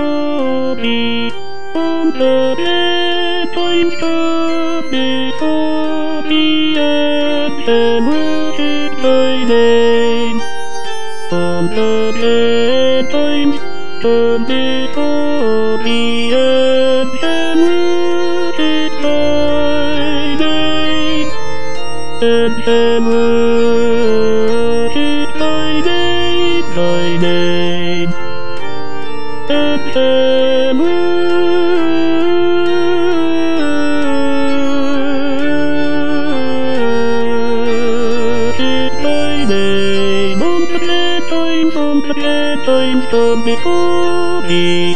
me. On the dead times come before me, and worship thy name. On the dead times come before me, and worship thy name. And worship thy name, thy name. And worship thy name. On the dead times come before me.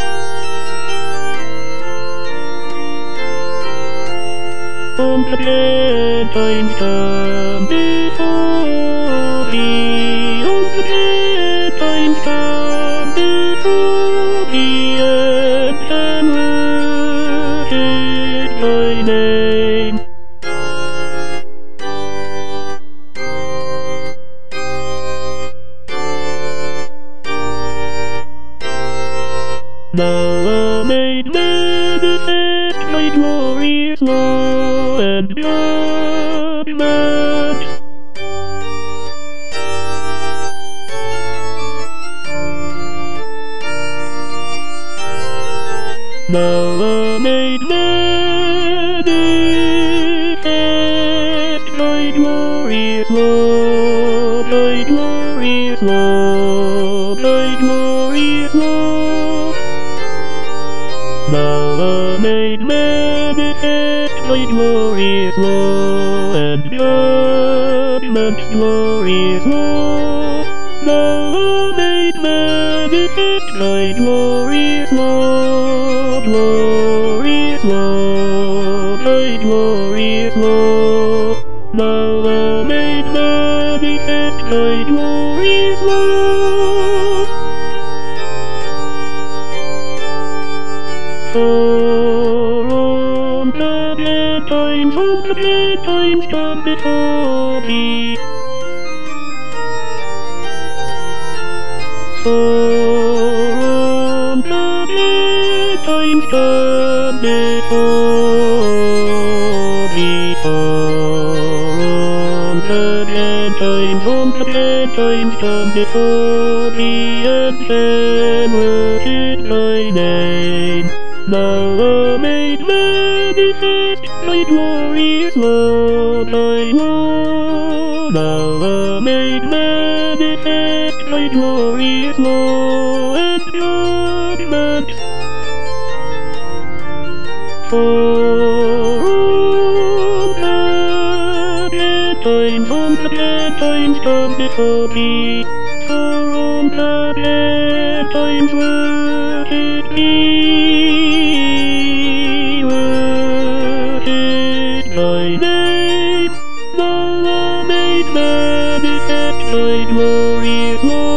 On the dead times come before me. On the dead times come before me, and worship thy name. Thou made manifest thy glorious law and judgment. Thou made manifest thy glorious law, thy glorious law, thy glorious law. Thou made manifest thy glorious law and judgment, glorious law. Thou made manifest thy glorious law, glorious law, thy glorious law. Thou made manifest thy glorious law. For on the dead times come before me. For on the dead times come before me. For on the dead times come before me, and worship thy name. Thou made manifest thy glorious law, thy law. Thou made manifest thy glorious law and judgment. For on the dead times come before me. For on the dead times worship me. Thy name, thou made manifest thy glorious law.